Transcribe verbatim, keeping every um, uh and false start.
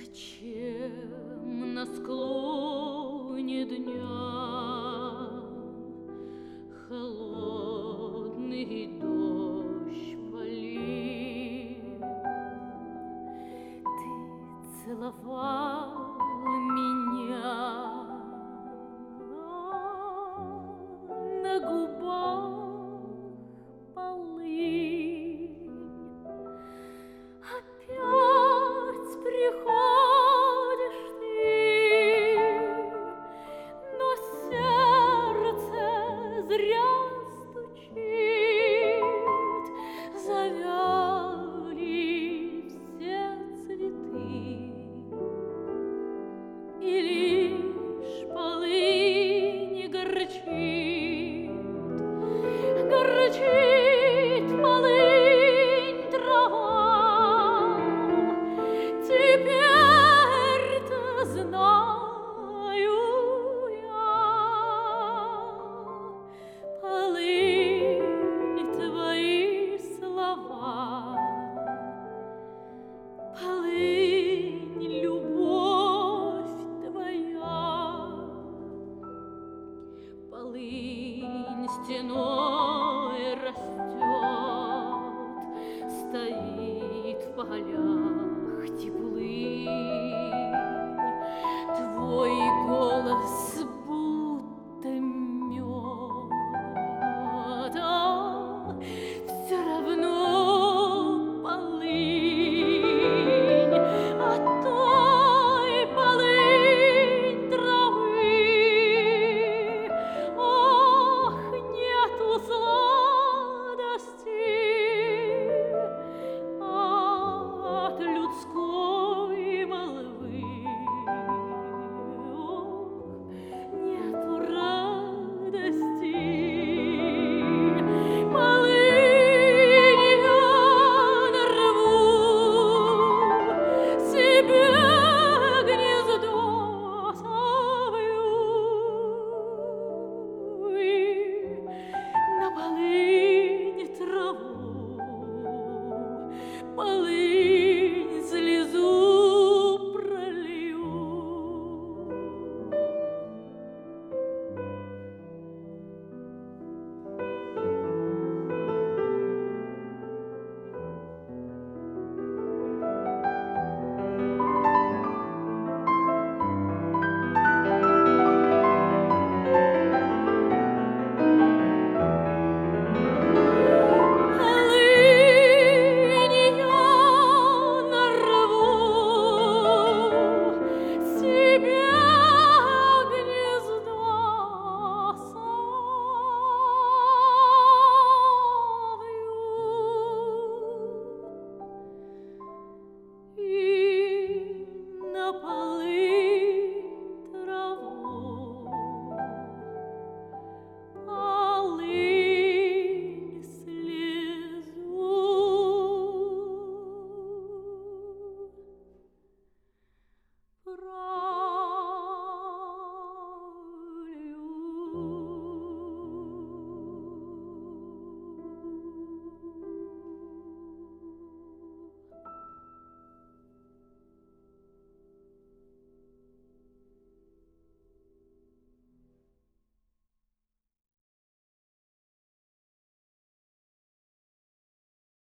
Зачем на склоне дня холодный дождь полил? Ты целовал меня на губах полынь. Опять приходишь ты, но сердце зря стучит, завяли все цветы, и лишь полынь горчит, горчит полынь трава. Теперь-то знаю я, полынь, твои слова, полынь, любовь твоя, полынь стеной растет, стоит в полях теплынь. Твой голос будто мед, а все равно полынь, от той полынь травы. Ох, нету сладости от людской молвы. Ох, нету радости. Полынь я нарву себе гнездо совью, и на полынь траву полынь